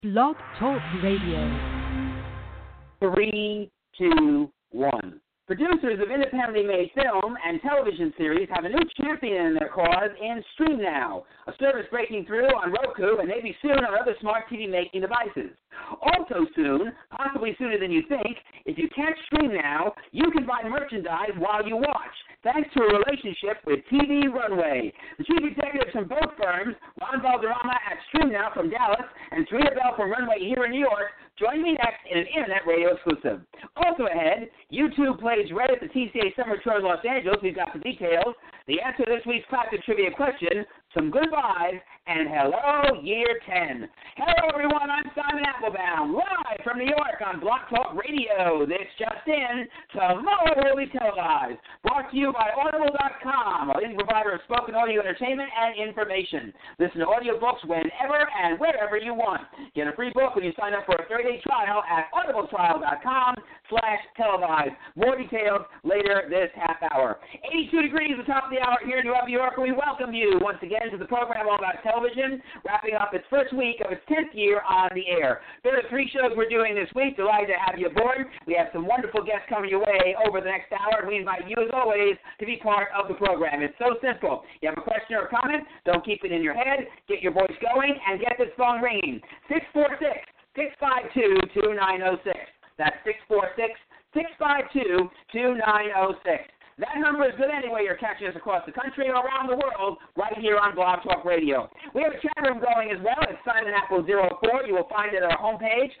Blog Talk Radio. 3, 2, 1. Producers of independently made film and television series have a new champion in their cause in StreamNow, a service breaking through on Roku and maybe soon on other smart TV making devices. Also soon, possibly sooner than you think, if you can't StreamNow, you can buy merchandise while you watch, thanks to a relationship with TV Runway. The chief executives from both firms, Ron Valderrama at StreamNow from Dallas and Serena Bell from Runway here in New York, join me next in an Internet Radio exclusive. Also ahead, YouTube plays Red at the TCA Summer Tour in Los Angeles. We've got the details, the answer to this week's classic trivia question, some goodbyes, and hello, year 10. Hello, everyone. I'm Simon Applebaum, live from New York on Blog Talk Radio. This just in, tomorrow will be televised. Brought to you by Audible.com, a leading provider of spoken audio entertainment and information. Listen to audiobooks whenever and wherever you want. Get a free book when you sign up for a 30-day trial at audibletrial.com/televised. More details later this half hour. 82 degrees at the top of the hour here in New York, and we welcome you once again to the program all about television, wrapping up its first week of its 10th year on the air. There are 3 shows we're doing this week. Delighted to have you aboard. We have some wonderful guests coming your way over the next hour, and we invite you, as always, to be part of the program. It's so simple. You have a question or a comment, don't keep it in your head. Get your voice going and get this phone ringing. 646-652-2906. That's 646-652-2906. That number is good anyway. You're catching us across the country or around the world right here on Blog Talk Radio. We have a chat room going as well. It's Simon Apple 04. You will find it at our homepage,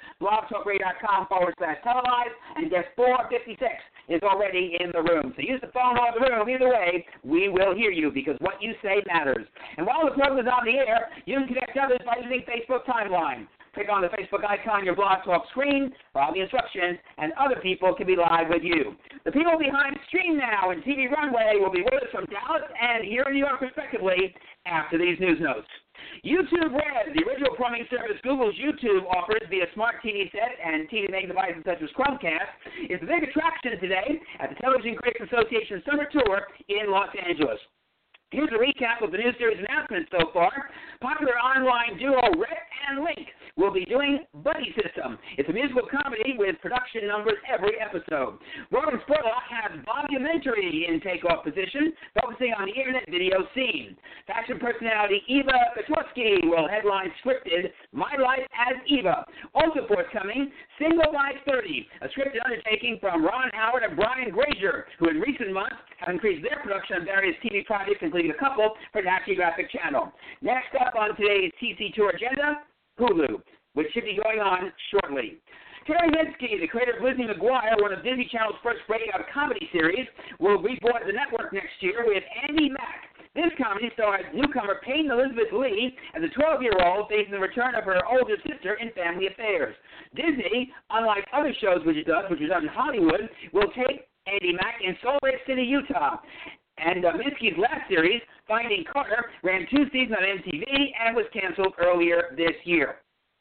blogtalkradio.com/televised, and guest 456 is already in the room. So use the phone or the room. Either way, we will hear you because what you say matters. And while the program is on the air, you can connect others by using Facebook Timeline. Click on the Facebook icon on your Blog Talk screen, follow the instructions, and other people can be live with you. The people behind StreamNow and TV Runway will be with us from Dallas and here in New York, respectively, after these news notes. YouTube Red, the original plumbing service Google's YouTube offers via smart TV set and TV making devices such as Chromecast, is the big attraction today at the Television Critics Association Summer Tour in Los Angeles. Here's a recap of the new series announcements so far. Popular online duo Rhett and Link will be doing Buddy System. It's a musical comedy with production numbers every episode. Robin Spurlock has volumentary in takeoff position, focusing on the internet video scene. Fashion personality Eva Petrovsky will headline scripted My Life as Eva. Also forthcoming, Single by 30, a scripted undertaking from Ron Howard and Brian Grazer, who in recent months have increased their production on various TV projects, including a couple for National Geographic Channel. Next up on today's TC Tour agenda, Hulu, which should be going on shortly. Terry Minsky, the creator of Lizzie McGuire, one of Disney Channel's first breakout comedy series, will reboard the network next year with Andy Mack. This comedy stars newcomer Peyton Elizabeth Lee as a 12-year-old facing the return of her older sister in family affairs. Disney, unlike other shows which it does in Hollywood, will take Andy Mack in Salt Lake City, Utah. And Minsky's last series, Finding Carter, ran 2 seasons on MTV and was canceled earlier this year.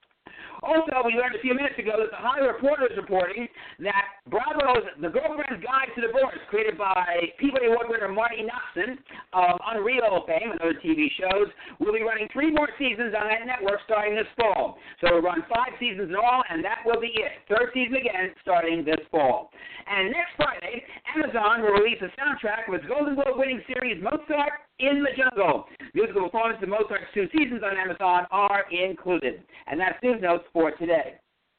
Also, we learned a few minutes ago that the Hollywood Reporter is reporting that Bravo's The Girlfriend's Guide to Divorce, created by Peabody Award winner Marty Noxon of Unreal fame and other TV shows, will be running 3 more seasons on that network starting this fall. So we'll run 5 seasons in all, and that will be it. 3rd season again starting this fall. And next Friday, Amazon will release a soundtrack of its Golden Globe-winning series Mozart in the Jungle. Musical performances of Mozart's 2 seasons on Amazon are included. And that's news notes for today.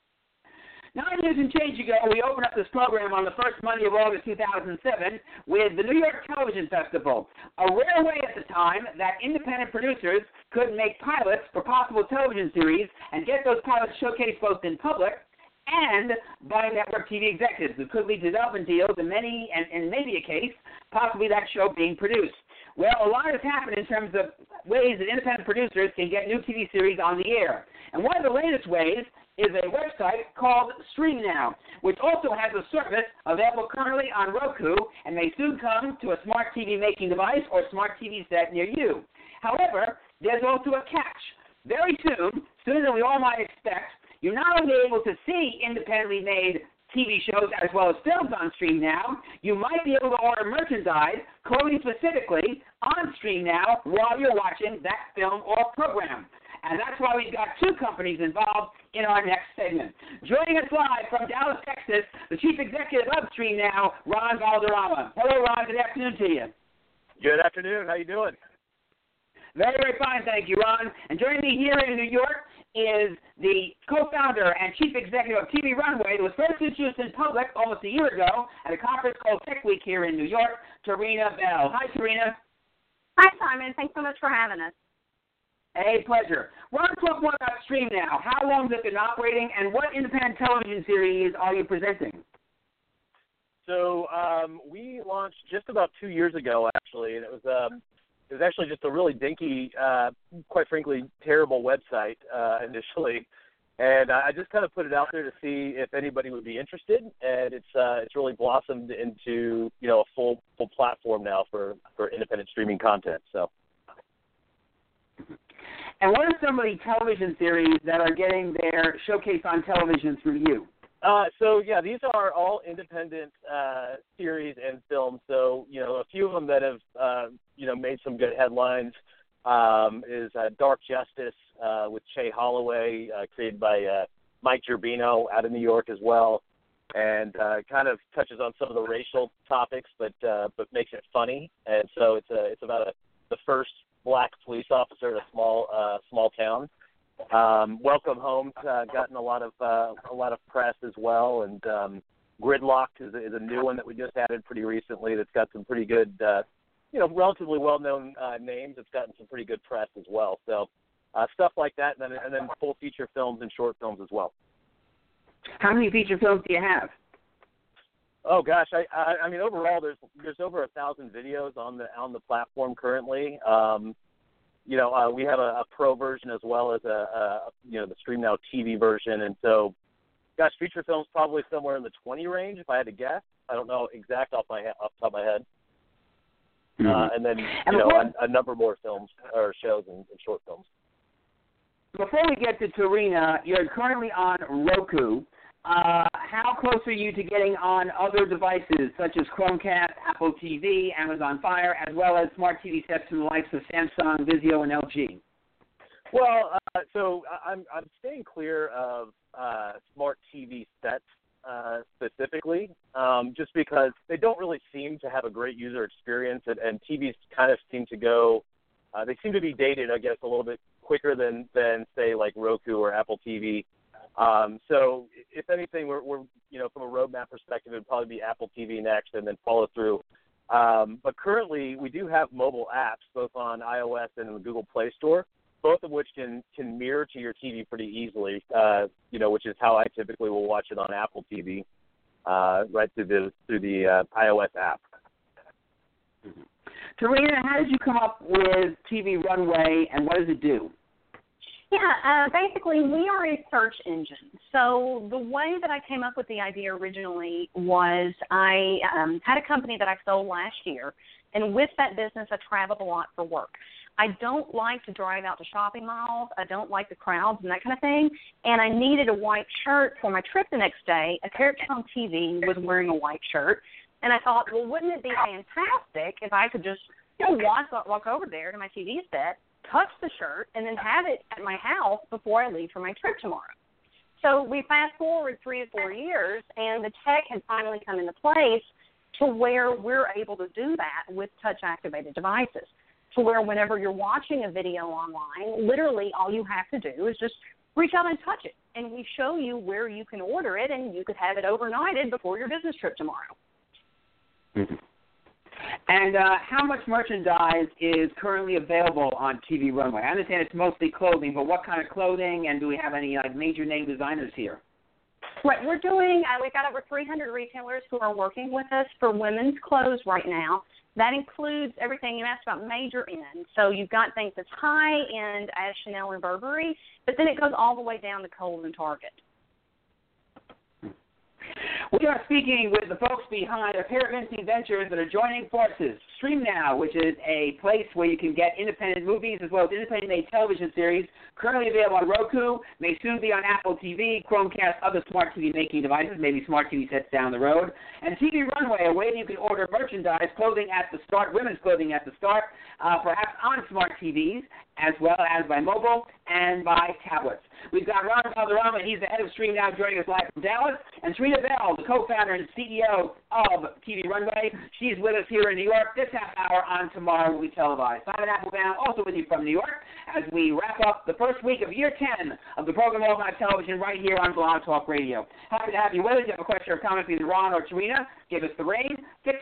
9 years and change ago, we opened up this program on the first Monday of August 2007 with the New York Television Festival, a rare way at the time that independent producers could make pilots for possible television series and get those pilots showcased both in public and by network TV executives, who could lead to development deals in maybe a case, possibly that show being produced. Well, a lot has happened in terms of ways that independent producers can get new TV series on the air. And one of the latest ways is a website called StreamNow, which also has a service available currently on Roku and may soon come to a smart TV making device or smart TV set near you. However, there's also a catch. Very soon, sooner than we all might expect, you're not only able to see independently made TV shows as well as films on StreamNow, you might be able to order merchandise, clothing specifically, on StreamNow while you're watching that film or program. and that's why we've got two companies involved in our next segment. Joining us live from Dallas, Texas, the Chief Executive of Stream Now, Ron Valderrama. Hello, Ron. Good afternoon to you. Good afternoon. How you doing? Very, very fine, thank you, Ron. And joining me here in New York is the co-founder and chief executive of TV Runway that was first introduced in public almost a year ago at a conference called Tech Week here in New York, Tarina Bell. Hi, Tarina. Hi, Simon. Thanks so much for having us. A pleasure. Ron, talk more about Stream Now. How long has it been operating, and what independent television series are you presenting? So we launched just about 2 years ago, actually, and it was actually just a really dinky, quite frankly, terrible website initially, and I just kind of put it out there to see if anybody would be interested, and it's really blossomed into a full platform now for independent streaming content. So. And what are some of the television series that are getting their showcase on television through you? These are all independent series and films. So, a few of them that have, made some good headlines is Dark Justice with Che Holloway, created by Mike Gerbino out of New York as well, and kind of touches on some of the racial topics, but makes it funny. And so it's about the first black police officer in a small town. Welcome Home gotten a lot of press as well, and Gridlocked is a new one that we just added pretty recently. That's got some pretty good, relatively well-known names. It's gotten some pretty good press as well. So stuff like that, and then full feature films and short films as well. How many feature films do you have? Oh gosh, I mean overall there's over 1,000 videos on the platform currently. We have a pro version as well as the Stream Now TV version, and so, gosh, feature films probably somewhere in the 20 range if I had to guess. I don't know exact off the top of my head. Mm-hmm. And then a number more films or shows and short films. Before we get to Tarina, you're currently on Roku. How close are you to getting on other devices such as Chromecast, Apple TV, Amazon Fire, as well as smart TV sets from the likes of Samsung, Vizio, and LG? Well, so I'm staying clear of smart TV sets specifically, just because they don't really seem to have a great user experience, and TVs kind of seem to go. They seem to be dated, I guess, a little bit quicker than say like Roku or Apple TV. So if anything, we're from a roadmap perspective, it would probably be Apple TV next and then follow through. But currently we do have mobile apps both on iOS and in the Google Play Store, both of which can mirror to your TV pretty easily, which is how I typically will watch it on Apple TV, right through the iOS app. Mm-hmm. Tarina, how did you come up with TV Runway, and what does it do? Yeah, basically we are a search engine. So the way that I came up with the idea originally was I had a company that I sold last year, and with that business I traveled a lot for work. I don't like to drive out to shopping malls. I don't like the crowds and that kind of thing, and I needed a white shirt for my trip the next day. A character on TV was wearing a white shirt, and I thought, well, wouldn't it be fantastic if I could just walk over there to my TV set, touch the shirt, and then have it at my house before I leave for my trip tomorrow. So we fast forward 3 to 4 years, and the tech had finally come into place to where we're able to do that with touch-activated devices, to where whenever you're watching a video online, literally all you have to do is just reach out and touch it, and we show you where you can order it, and you could have it overnighted before your business trip tomorrow. Mm-hmm. And how much merchandise is currently available on TV Runway? I understand it's mostly clothing, but what kind of clothing, and do we have any major name designers here? Right, we've got over 300 retailers who are working with us for women's clothes right now. That includes everything you asked about major end. So you've got things that's high end as Chanel and Burberry, but then it goes all the way down to Kohl's and Target. We are speaking with the folks behind a pair of interesting ventures that are joining forces. Stream Now, which is a place where you can get independent movies as well as independent television series, currently available on Roku, may soon be on Apple TV, Chromecast, other smart TV making devices, maybe smart TV sets down the road. And TV Runway, a way that you can order merchandise, clothing at the start, women's clothing at the start, perhaps on smart TVs, as well as by mobile and by tablets. We've got Ron Valderrama, he's the head of Stream Now, joining us live from Dallas, and Serena Bell, the co-founder and CEO of TV Runway. She's with us here in New York. This half hour on Tomorrow will be televised. Simon Applebaum also with you from New York as we wrap up the first week of year 10 of the program All Night Television right here on Blog Talk Radio. Happy to have you with us. If you have a question or comment for either Ron or Serena, give us the ring,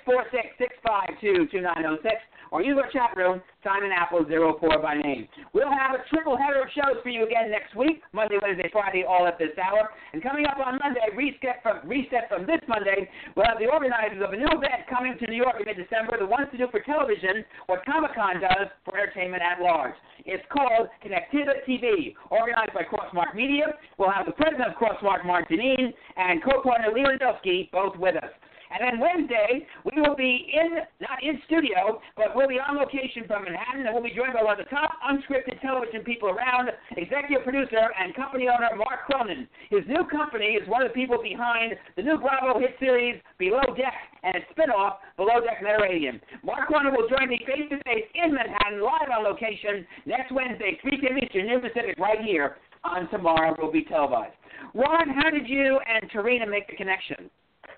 646-652-2906, or use our chat room, Simon Apple 04 by name. We'll have a triple header of shows for you again next week, Monday, Wednesday, Friday, all at this hour. And coming up on Monday, reset from this Monday, we'll have the organizers of a new event coming to New York in mid-December that wants to do for television what Comic-Con does for entertainment at large. It's called Connectiva TV, organized by Crossmark Media. We'll have the president of Crossmark, Mark Deneen, and co-partner Lee Lewandowski both with us. And then Wednesday, we will be not in studio, but we'll be on location from Manhattan, and we'll be joined by one of the top unscripted television people around, executive producer and company owner Mark Cronin. His new company is one of the people behind the new Bravo hit series Below Deck and its spinoff, Below Deck Mediterranean. Mark Cronin will join me face-to-face in Manhattan, live on location, next Wednesday, 3 p.m. Eastern, noon Pacific, right here on Tomorrow Will Be Televised. Ron, how did you and Tarina make the connection?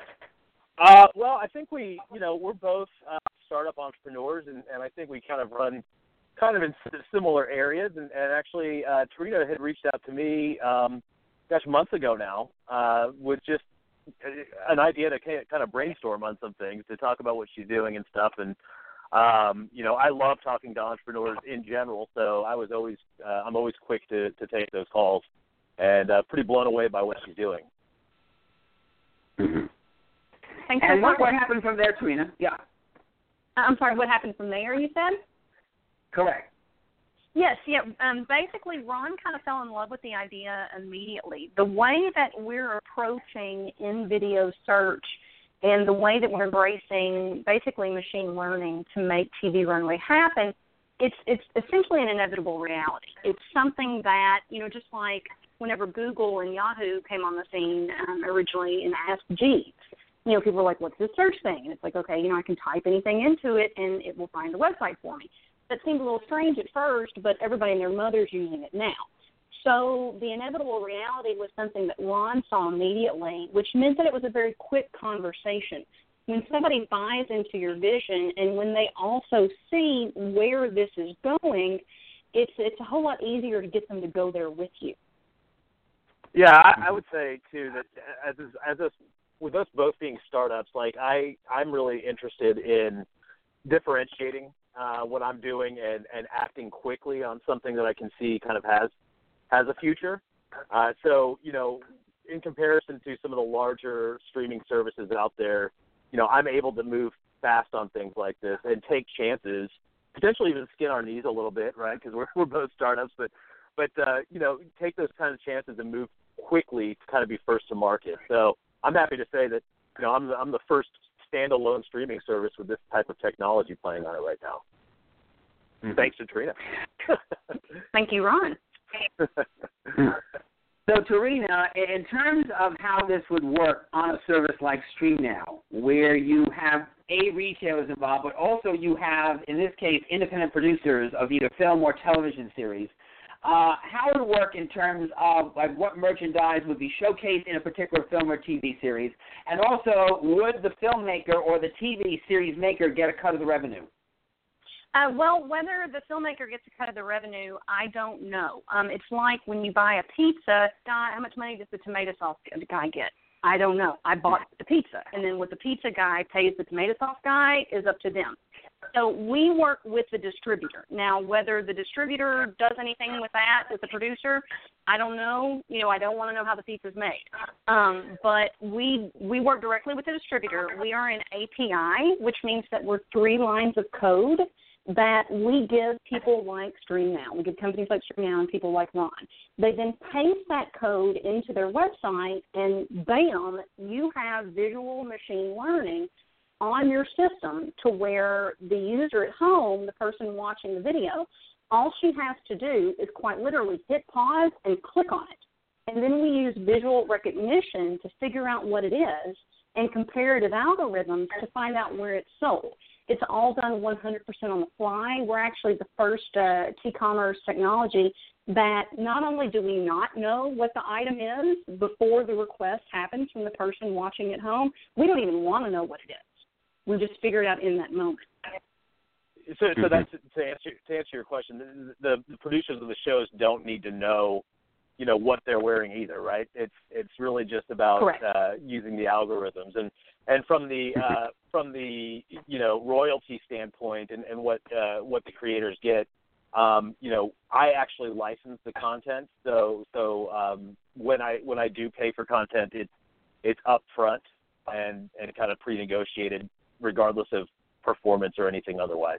Well, I think we're both startup entrepreneurs, and I think we kind of run kind of in similar areas. And actually, Tarina had reached out to me, months ago now, with just an idea to kind of brainstorm on some things, to talk about what she's doing and stuff. And, I love talking to entrepreneurs in general, so I'm always quick to take those calls, and pretty blown away by what she's doing. Mm-hmm. And what happened from there, Tarina? Yeah. I'm sorry, what happened from there, you said? Correct. Yes, yeah. Basically, Ron kind of fell in love with the idea immediately. The way that we're approaching in-video search and the way that we're embracing basically machine learning to make TV Runway happen, it's essentially an inevitable reality. It's something that, just like whenever Google and Yahoo came on the scene originally and asked Jeeves, people were like, what's this search thing? And it's like, okay, I can type anything into it, and it will find the website for me. That seemed a little strange at first, but everybody and their mother's using it now. So the inevitable reality was something that Ron saw immediately, which meant that it was a very quick conversation. When somebody buys into your vision and when they also see where this is going, it's a whole lot easier to get them to go there with you. Yeah, I would say, too, that with us both being startups, I'm really interested in differentiating what I'm doing and acting quickly on something that I can see kind of has a future. So, in comparison to some of the larger streaming services out there, I'm able to move fast on things like this and take chances, potentially even skin our knees a little bit, right? Because we're both startups, but take those kind of chances and move quickly to kind of be first to market. So I'm happy to say that, I'm the first standalone streaming service with this type of technology playing on it right now. Mm-hmm. Thanks to Tarina. Thank you, Ron. So, Tarina, in terms of how this would work on a service like Stream Now, where you have retailers involved, but also you have, in this case, independent producers of either film or television series, how would it work in terms of what merchandise would be showcased in a particular film or TV series, and also would the filmmaker or the TV series maker get a cut of the revenue? Well, whether the filmmaker gets a cut of the revenue, I don't know. It's like when you buy a pizza, how much money does the tomato sauce guy get? I don't know. I bought the pizza, and then what the pizza guy pays the tomato sauce guy is up to them. So we work with the distributor. Now, whether the distributor does anything with that, with the producer, I don't know. I don't want to know how the pizza's made. But we work directly with the distributor. We are an API, which means that we're 3 lines of code that we give people like Stream Now. We give companies like Stream Now and people like Ron. They then paste that code into their website, and bam, you have visual machine learning on your system to where the user at home, the person watching the video, all she has to do is quite literally hit pause and click on it. And then we use visual recognition to figure out what it is and comparative algorithms to find out where it's sold. It's all done 100% on the fly. We're actually the first T-commerce technology that not only do we not know what the item is before the request happens from the person watching at home, we don't even want to know what it is. We just figure it out in that moment. So that's to answer your question. The producers of the shows don't need to know, what they're wearing either, right? It's really just about using the algorithms and from the royalty standpoint and what the creators get. I actually license the content, so when I do pay for content, it's upfront and kind of pre-negotiated, regardless of performance or anything otherwise.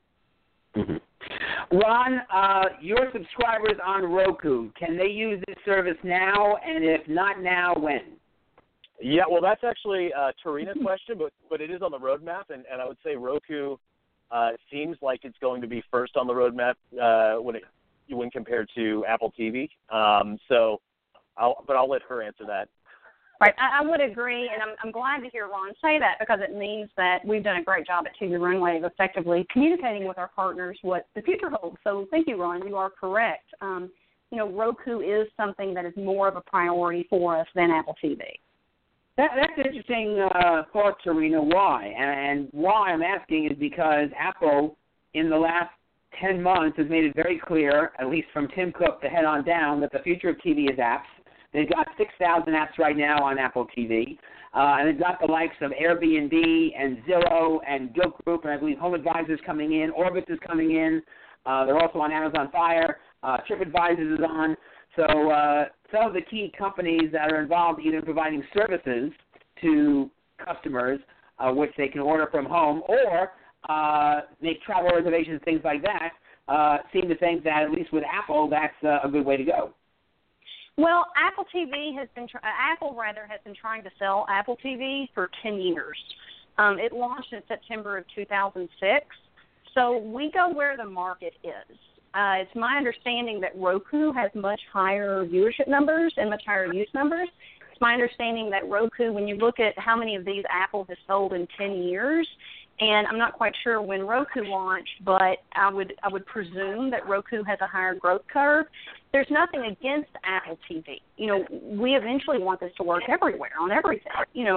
Mm-hmm. Ron, your subscribers on Roku, can they use this service now? And if not now, when? Yeah, well, that's actually a Tarina question, but it is on the roadmap, and I would say Roku seems like it's going to be first on the roadmap when compared to Apple TV. So I'll let her answer that. Right, I would agree, and I'm glad to hear Ron say that because it means that we've done a great job at TV Runway of effectively communicating with our partners what the future holds. So thank you, Ron. You are correct. Roku is something that is more of a priority for us than Apple TV. That's an interesting thought, Tarina. Why? And why I'm asking is because Apple, in the last 10 months, has made it very clear, at least from Tim Cook to head on down, that the future of TV is apps. They've got 6,000 apps right now on Apple TV, and they've got the likes of Airbnb and Zillow and Gilt Group, and I believe HomeAdvisor's coming in, Orbitz is coming in. They're also on Amazon Fire. TripAdvisor is on. So some of the key companies that are involved either in providing services to customers, which they can order from home, or make travel reservations, things like that, seem to think that, at least with Apple, that's a good way to go. Well, Apple has been trying to sell Apple TV for 10 years. It launched in September of 2006. So we go where the market is. It's my understanding that Roku has much higher viewership numbers and much higher use numbers. It's my understanding that Roku, when you look at how many of these Apple has sold in 10 years, and I'm not quite sure when Roku launched, but I would presume that Roku has a higher growth curve. There's nothing against Apple TV. We eventually want this to work everywhere, on everything.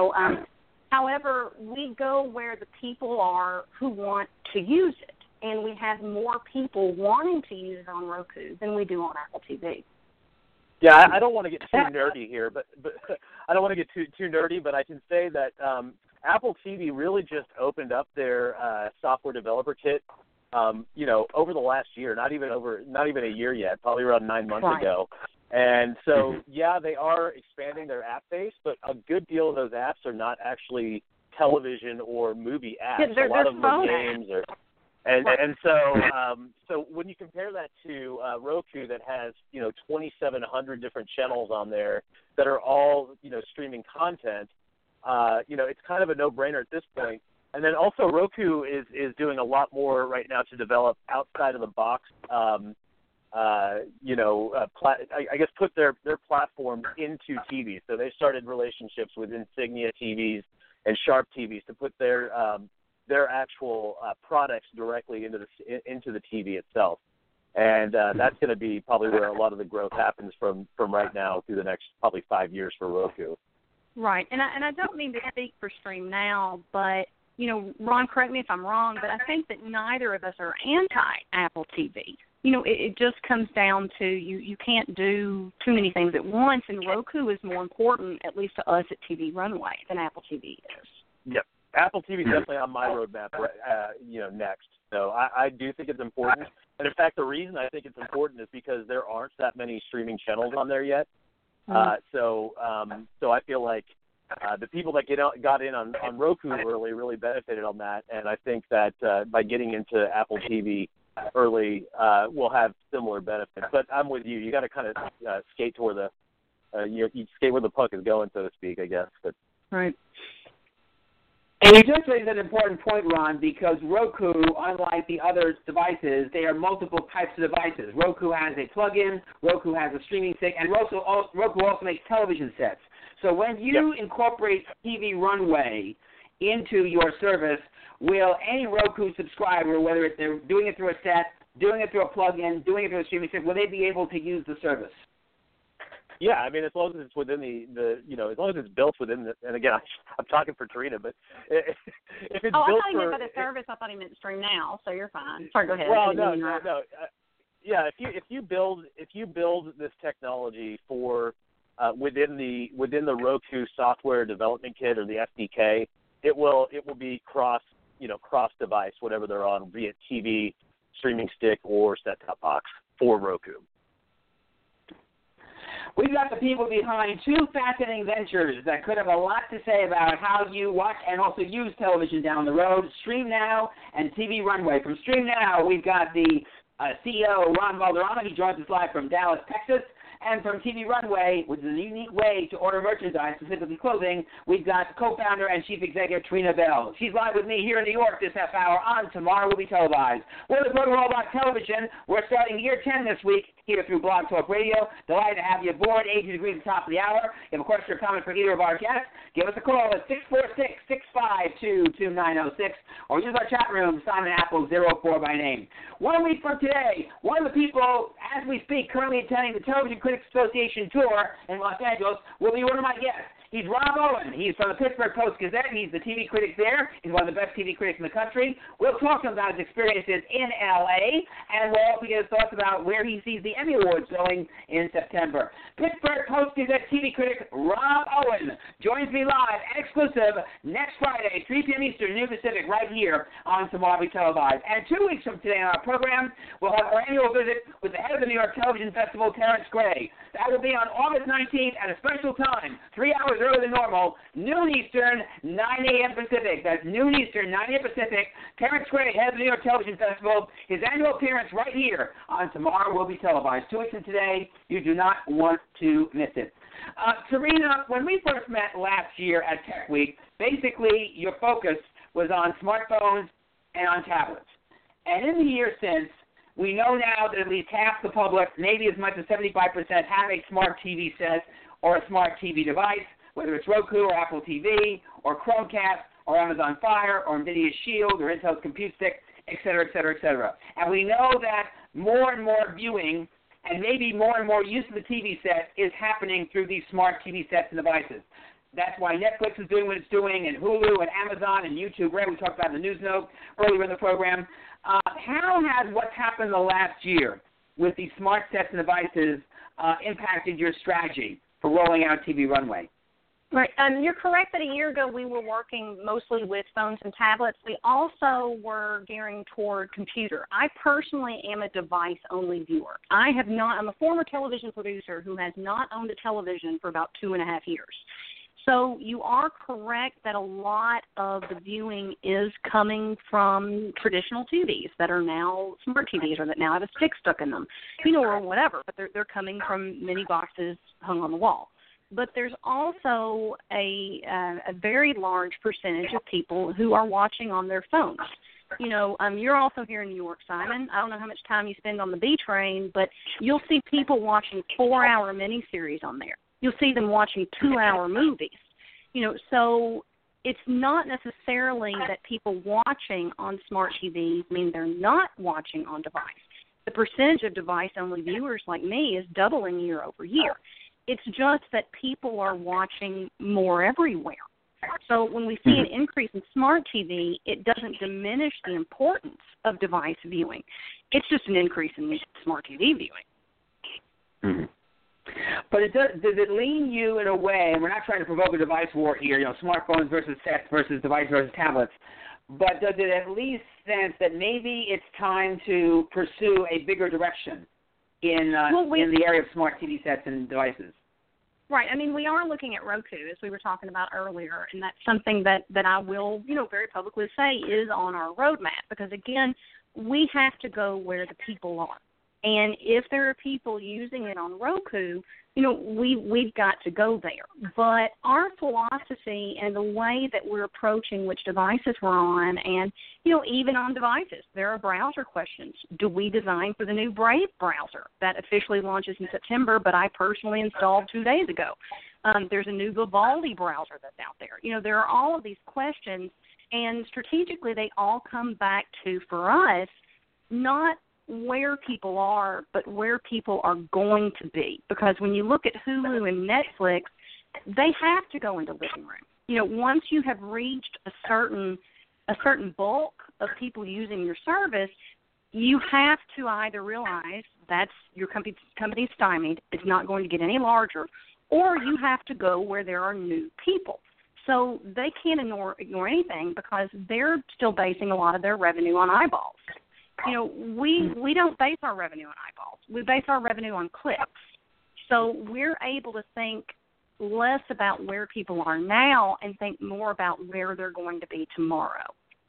However, we go where the people are who want to use it, and we have more people wanting to use it on Roku than we do on Apple TV. Yeah, I don't want to get too nerdy here, but I don't want to get too nerdy, but I can say that Apple TV really just opened up their software developer kit, over the last year, not even a year yet, probably around 9 months ago. And so, yeah, they are expanding their app base, but a good deal of those apps are not actually television or movie apps. Yeah, a lot of them are games and so when you compare that to Roku that has 2,700 different channels on there that are all streaming content, it's kind of a no-brainer at this point. And then also Roku is doing a lot more right now to develop outside of the box. I guess put their platform into TV. So they started relationships with Insignia TVs and Sharp TVs to put their actual products directly into the TV itself. And that's going to be probably where a lot of the growth happens from right now through the next probably 5 years for Roku. Right, and I don't mean to speak for Stream Now, but Ron, correct me if I'm wrong, but I think that neither of us are anti-Apple TV. It just comes down to you can't do too many things at once, and Roku is more important, at least to us at TV Runway, than Apple TV is. Yep, Apple TV is definitely on my roadmap, next. So I do think it's important, and in fact, the reason I think it's important is because there aren't that many streaming channels on there yet. So I feel like the people that got in on Roku early really benefited on that, and I think that by getting into Apple TV early, we'll have similar benefits. But I'm with you. You got to kind of skate to where you skate where the puck is going, so to speak, I guess. But right. And you just raised an important point, Ron, because Roku, unlike the other devices, they are multiple types of devices. Roku has a plug-in, Roku has a streaming stick, and Roku also makes television sets. So when you incorporate TV Runway into your service, will any Roku subscriber, whether they're doing it through a set, doing it through a plug-in, doing it through a streaming service, will they be able to use the service? Yeah, I mean, as long as it's within the as long as it's built within the, and again, I'm talking for Trina, but if it's built I thought he for, meant by the service. I thought he meant Stream Now, so you're fine. Sorry, go ahead. Well, no. Yeah, if you build this technology for within the Roku software development kit or the SDK, it will be cross device, whatever they're on, be it TV, streaming stick, or set-top box for Roku. We've got the people behind two fascinating ventures that could have a lot to say about how you watch and also use television down the road, Stream Now and TV Runway. From Stream Now, we've got the CEO, Ron Valderrama. He joins us live from Dallas, Texas. And from TV Runway, which is a unique way to order merchandise, specifically clothing, we've got co-founder and chief executive Trina Bell. She's live with me here in New York this half hour on Tomorrow Will Be Televised. We're the program all about television. We're starting year 10 this week here through Blog Talk Radio. Delighted to have you aboard. 80 degrees at the top of the hour. If you have a question or comment for either of our guests, give us a call at 646-652-2906 or use our chat room, Simon Apple 04 by name. 1 week from today, one of the people, as we speak, currently attending the Television Critics Association tour in Los Angeles will be one of my guests. He's Rob Owen. He's from the Pittsburgh Post-Gazette. He's the TV critic there. He's one of the best TV critics in the country. We'll talk to him about his experiences in L.A., and we'll also get his thoughts about where he sees the Emmy Awards going in September. Pittsburgh Post-Gazette TV critic Rob Owen joins me live and exclusive next Friday, 3 p.m. Eastern, noon Pacific, right here on Tomorrow Will Be Televised. And 2 weeks from today on our program, we'll have our annual visit with the head of the New York Television Festival, Terrence Gray. That will be on August 19th at a special time, 3 hours earlier than normal, noon Eastern, 9 a.m. Pacific. That's noon Eastern, 9 a.m. Pacific. Terrence Gray, head of the New York Television Festival, his annual appearance right here on Tomorrow Will Be Televised. 2 weeks from today, you do not want to miss it. Serena, when we first met last year at Tech Week, basically your focus was on smartphones and on tablets. And in the year since, we know now that at least half the public, maybe as much as 75%, have a smart TV set or a smart TV device, whether it's Roku or Apple TV or Chromecast or Amazon Fire or NVIDIA Shield or Intel's Compute Stick, et cetera, et cetera, et cetera. And we know that more and more viewing and maybe more and more use of the TV set is happening through these smart TV sets and devices. That's why Netflix is doing what it's doing, and Hulu and Amazon and YouTube, right? We talked about in the news note earlier in the program. How has what's happened the last year with these smart sets and devices impacted your strategy for rolling out TV Runway? Right. You're correct that a year ago we were working mostly with phones and tablets. We also were gearing toward computer. I personally am a device-only viewer. I'm a former television producer who has not owned a television for about 2.5 years. So you are correct that a lot of the viewing is coming from traditional TVs that are now smart TVs or that now have a stick stuck in them, or whatever, but they're coming from mini boxes hung on the wall. But there's also a very large percentage of people who are watching on their phones. You're also here in New York, Simon. I don't know how much time you spend on the B train, but you'll see people watching 4-hour miniseries on there. You'll see them watching 2-hour movies. So it's not necessarily that people watching on smart TVs mean they're not watching on device. The percentage of device-only viewers like me is doubling year over year. It's just that people are watching more everywhere. So when we see an increase in smart TV, it doesn't diminish the importance of device viewing. It's just an increase in smart TV viewing. Mm-hmm. But does it lean you in a way, and we're not trying to provoke a device war here, smartphones versus sets versus device versus tablets, but does it at least sense that maybe it's time to pursue a bigger direction in the area of smart TV sets and devices? Right. I mean, we are looking at Roku, as we were talking about earlier, and that's something that I will, very publicly say is on our roadmap because, again, we have to go where the people are. And if there are people using it on Roku, we've got to go there. But our philosophy and the way that we're approaching which devices we're on, and, even on devices, there are browser questions. Do we design for the new Brave browser that officially launches in September, but I personally installed 2 days ago? There's a new Vivaldi browser that's out there. There are all of these questions, and strategically they all come back to, for us, not where people are, but where people are going to be. Because when you look at Hulu and Netflix, they have to go into living room. Once you have reached a certain bulk of people using your service, you have to either realize that's your company's stymied, it's not going to get any larger, or you have to go where there are new people. So they can't ignore anything because they're still basing a lot of their revenue on eyeballs. We don't base our revenue on eyeballs. We base our revenue on clicks. So we're able to think less about where people are now and think more about where they're going to be tomorrow.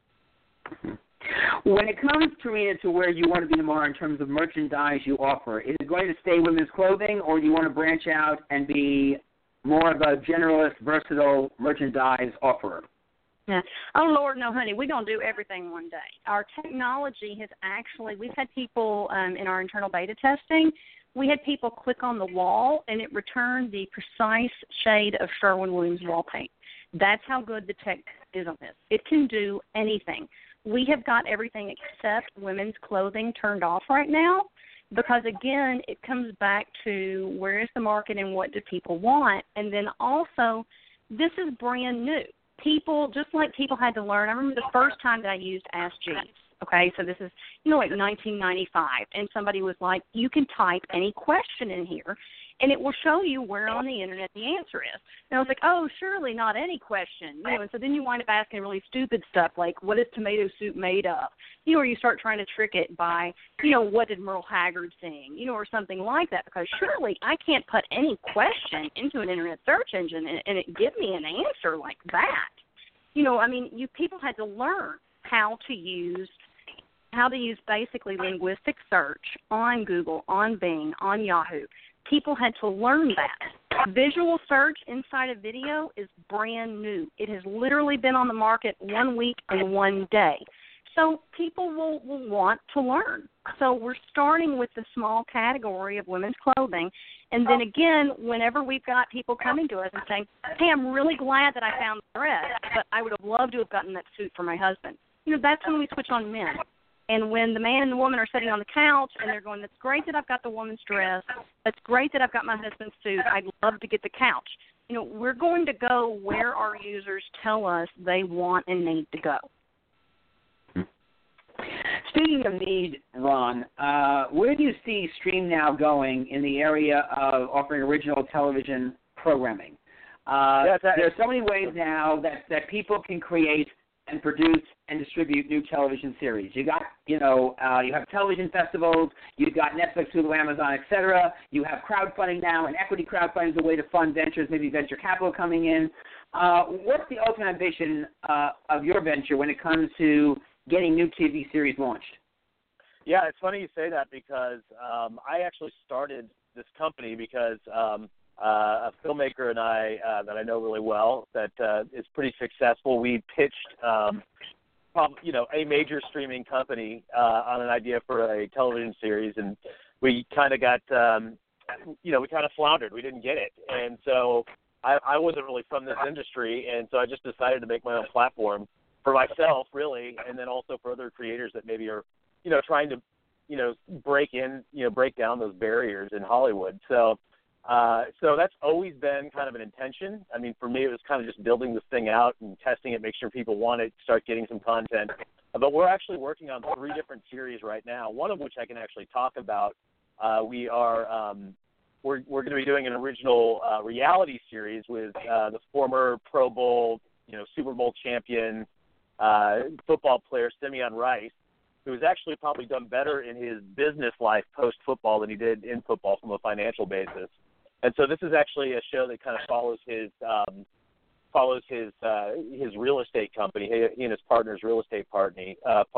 When it comes, Tarina, to where you want to be tomorrow in terms of merchandise you offer, is it going to stay women's clothing, or do you want to branch out and be more of a generalist, versatile merchandise offerer? Yeah. Oh, Lord, no, honey. We're going to do everything one day. Our technology has actually, we've had people in our internal beta testing, we had people click on the wall, and it returned the precise shade of Sherwin-Williams wall paint. That's how good the tech is on this. It can do anything. We have got everything except women's clothing turned off right now because, again, it comes back to where is the market and what do people want. And then also, this is brand new. People, just like people had to learn, I remember the first time that I used Ask Jeeves. Okay, so this is, like 1995, and somebody was like, you can type any question in here, and it will show you where on the Internet the answer is. And I was like, oh, surely not any question. And so then you wind up asking really stupid stuff like, what is tomato soup made of? Or you start trying to trick it by, what did Merle Haggard sing? Or something like that, because surely I can't put any question into an Internet search engine and it give me an answer like that. People had to learn how to use basically linguistic search on Google, on Bing, on Yahoo. People had to learn that. Visual search inside a video is brand new. It has literally been on the market 1 week and 1 day. So people will want to learn. So we're starting with the small category of women's clothing. And then again, whenever we've got people coming to us and saying, hey, I'm really glad that I found the dress, but I would have loved to have gotten that suit for my husband. That's when we switch on men. And when the man and the woman are sitting on the couch and they're going, that's great that I've got the woman's dress. That's great that I've got my husband's suit. I'd love to get the couch. We're going to go where our users tell us they want and need to go. Speaking of need, Ron, where do you see StreamNow going in the area of offering original television programming? There are so many ways now that people can create and produce and distribute new television series. You got, you have television festivals, you've got Netflix, Hulu, Amazon, etc. You have crowdfunding now, and equity crowdfunding is a way to fund ventures, maybe venture capital coming in. What's the ultimate ambition of your venture when it comes to getting new TV series launched? Yeah, it's funny you say that because I actually started this company because a filmmaker and I that I know really well that is pretty successful. We pitched, a major streaming company on an idea for a television series, and we kind of got, we kind of floundered. We didn't get it, and so I wasn't really from this industry, and so I just decided to make my own platform for myself, really, and then also for other creators that maybe are, trying to, break down those barriers in Hollywood. So that's always been kind of an intention. I mean, for me, it was kind of just building this thing out and testing it, make sure people want it, start getting some content. But we're actually working on 3 different series right now, one of which I can actually talk about. We're going to be doing an original reality series with the former Pro Bowl, Super Bowl champion football player Simeon Rice, who has actually probably done better in his business life post-football than he did in football from a financial basis. And so this is actually a show that kind of follows his real estate company, he and his partner's real estate company.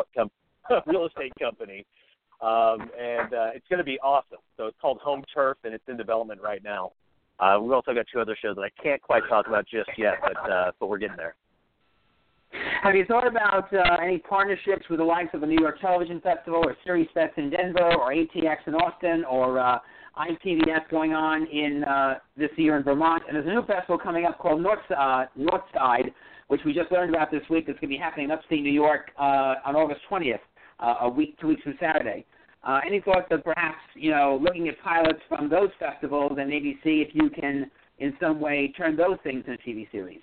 And it's going to be awesome. So it's called Home Turf, and it's in development right now. We've also got 2 other shows that I can't quite talk about just yet, but we're getting there. Have you thought about any partnerships with the likes of the New York Television Festival or Series Fest in Denver or ATX in Austin or ITVS going on in this year in Vermont? And there's a new festival coming up called Northside, which we just learned about this week. That's going to be happening in upstate New York on August 20th, 2 weeks from Saturday. Any thoughts of perhaps, looking at pilots from those festivals and maybe see if you can in some way turn those things into TV series?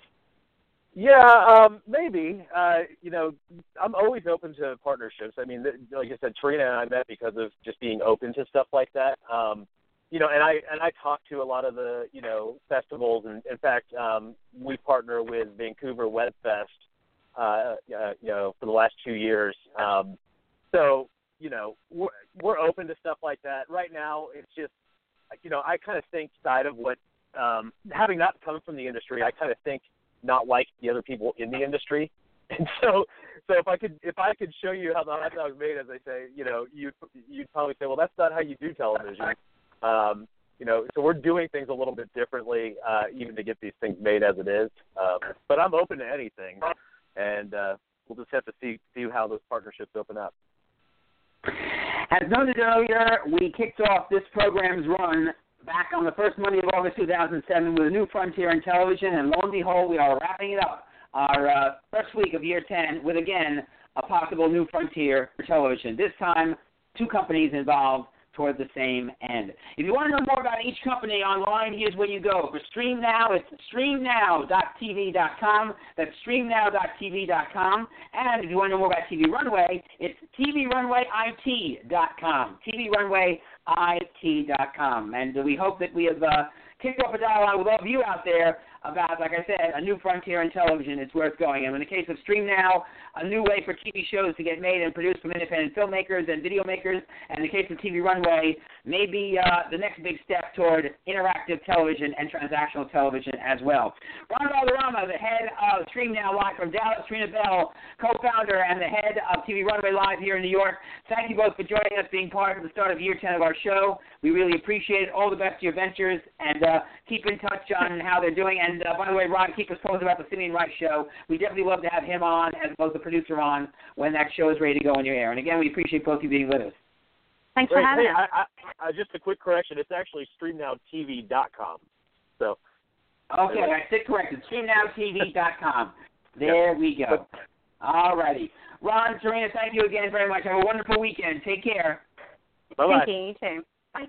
Yeah, maybe. I'm always open to partnerships. I mean, like I said, Trina and I met because of just being open to stuff like that. And I talk to a lot of the, festivals, and in fact, we partner with Vancouver Web Fest, for the last 2 years. So, we're open to stuff like that. Right now, it's just, I kind of think side of what, having not come from the industry, I kind of think not like the other people in the industry. And so if I could show you how the hot dog is made, as I say, you'd probably say, well, that's not how you do television. So we're doing things a little bit differently, even to get these things made as it is. But I'm open to anything, and we'll just have to see how those partnerships open up. As noted earlier, we kicked off this program's run back on the first Monday of August 2007 with a new frontier in television, and lo and behold, we are wrapping it up, our first week of year 10 with, again, a possible new frontier for television. This time, 2 companies involved toward the same end. If you want to know more about each company online, here's where you go. For Stream Now, it's streamnow.tv.com. That's streamnow.tv.com. And if you want to know more about TV Runway, it's tvrunwayit.com. tvrunwayit.com. And we hope that we have kicked off a dialogue with all of you out there about, like I said, a new frontier in television. It's where it's going. And in the case of Stream Now, a new way for TV shows to get made and produced from independent filmmakers and video makers. And in the case of TV Runway, maybe the next big step toward interactive television and transactional television as well. Ron Valderrama, the head of Stream Now Live from Dallas, Trina Bell, co-founder and the head of TV Runway Live here in New York. Thank you both for joining us, being part of the start of year 10 of our show. We really appreciate it. All the best to your ventures, and keep in touch on how they're doing. And by the way, Ron, keep us posted about the Simeon Rice show. We definitely love to have him on, as well as the producer on, when that show is ready to go on your air. And again, we appreciate both of you being with us. Thanks for having us. Just a quick correction. It's actually streamnowtv.com. So. Okay, I said correct. It's streamnowtv.com. There we go. All righty. Ron, Serena, thank you again very much. Have a wonderful weekend. Take care. Bye-bye. Thank you. You too. Bye.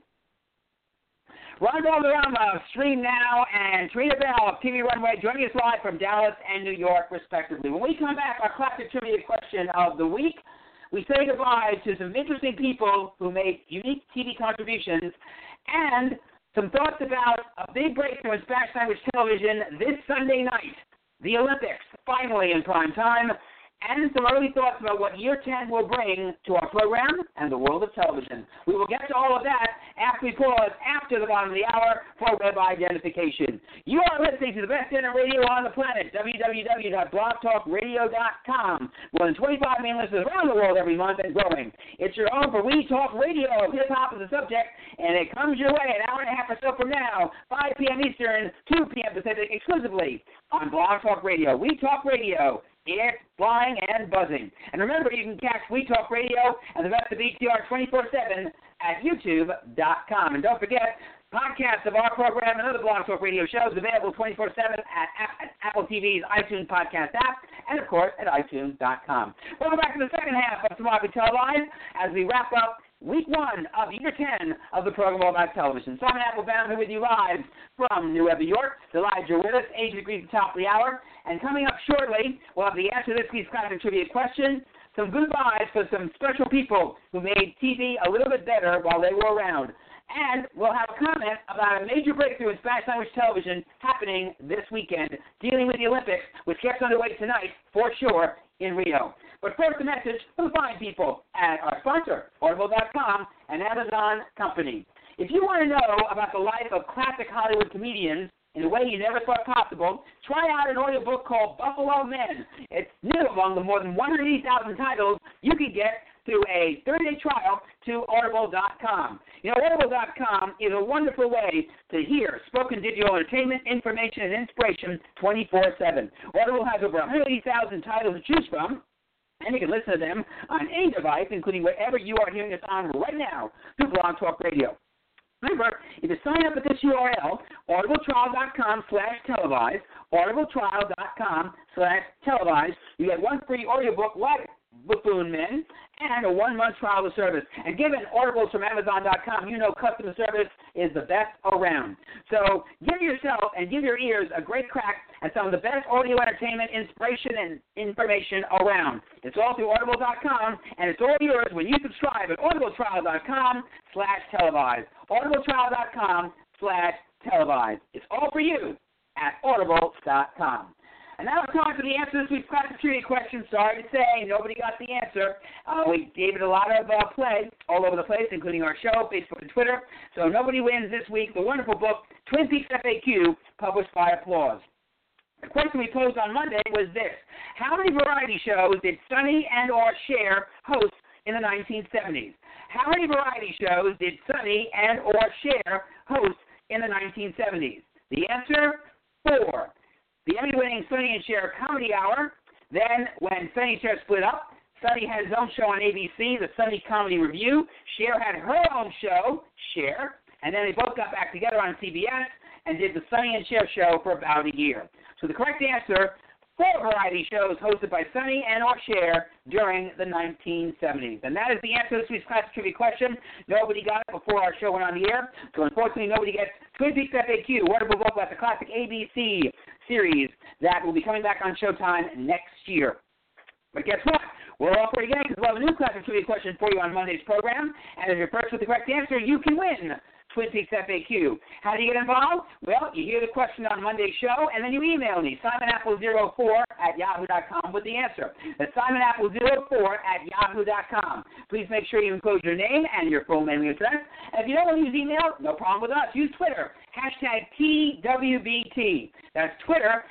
Ron Valderrama of Stream Now and Trina Bell of TV Runway joining us live from Dallas and New York, respectively. When we come back, our classic trivia question of the week, we say goodbye to some interesting people who made unique TV contributions and some thoughts about a big breakthrough in Spanish language television this Sunday night, the Olympics, finally in prime time, and some early thoughts about what year 10 will bring to our program and the world of television. We will get to all of that after we pause after the bottom of the hour for web identification. You are listening to the best internet radio on the planet, www.blogtalkradio.com. More than 25 million listeners around the world every month and growing. It's your home for We Talk Radio. Hip-hop is the subject, and it comes your way an hour and a half or so from now, 5 p.m. Eastern, 2 p.m. Pacific, exclusively on Blog Talk Radio. We Talk Radio. It's flying and buzzing. And remember, you can catch We Talk Radio and the best of BTR 24/7 at YouTube.com. And don't forget, podcasts of our program and other Blog Talk Radio shows available 24/7 at Apple TV's iTunes podcast app and, of course, at iTunes.com. Welcome back to the second half of Tomorrow We Tell Live as we wrap up Week 1 of Year 10 of the program All About Television. Simon Applebaum here with you live from New York, New York. Delighted you're with us. 80 degrees at the top of the hour. And coming up shortly, we'll have the answer to this week's classic trivia question, some goodbyes for some special people who made TV a little bit better while they were around. And we'll have a comment about a major breakthrough in Spanish language television happening this weekend, dealing with the Olympics, which gets underway tonight, for sure, in Rio. But first, a message from the fine people at our sponsor, Audible.com, an Amazon company. If you want to know about the life of classic Hollywood comedians in a way you never thought possible, try out an audiobook called Buffalo Men. It's new among the more than 180,000 titles you can get through a 30-day trial to Audible.com. Audible.com is a wonderful way to hear spoken digital entertainment, information, and inspiration 24/7. Audible has over 180,000 titles to choose from, and you can listen to them on any device, including wherever you are hearing us on right now through Blog Talk Radio. Remember, if you sign up at this URL, audibletrial.com/televised, audibletrial.com/televised, you get one free audiobook like Buffoon Men and a 1-month trial of service. And given Audible's from Amazon.com, customer service is the best around. So give yourself and give your ears a great crack at some of the best audio entertainment, inspiration, and information around. It's all through Audible.com, and it's all yours when you subscribe at audibletrial.com/televised. audibletrial.com/televised. It's all for you at audible.com. And now it's time for the answer to this week's classic trivia question. Sorry to say, nobody got the answer. We gave it a lot of play all over the place, including our show, Facebook, and Twitter. So nobody wins this week. The wonderful book, Twin Peaks FAQ, published by Applause. The question we posed on Monday was this: how many variety shows did Sonny and or Cher host in the 1970s? How many variety shows did Sonny and or Cher host in the 1970s? The answer, 4. The Emmy-winning Sonny and Cher Comedy Hour. Then, when Sonny and Cher split up, Sonny had his own show on ABC, the Sonny Comedy Review. Cher had her own show, Cher, and then they both got back together on CBS and did the Sonny and Cher show for about a year. So the correct answer, 4 variety shows hosted by Sonny and or Cher during the 1970s. And that is the answer to this week's classic trivia question. Nobody got it before our show went on the air, so unfortunately nobody gets Twin Peaks FAQ, wonderful book about the classic ABC series that will be coming back on Showtime next year. But guess what? We're all for it again because we'll have a new classic trivia question for you on Monday's program. And if you're first with the correct answer, you can win Twin Peaks FAQ. How do you get involved? Well, you hear the question on Monday's show, and then you email me, SimonApple04@yahoo.com with the answer. That's SimonApple04@yahoo.com. Please make sure you enclose your name and your full mailing address. And if you don't want to use email, no problem with us. Use Twitter, #TWBT. That's Twitter,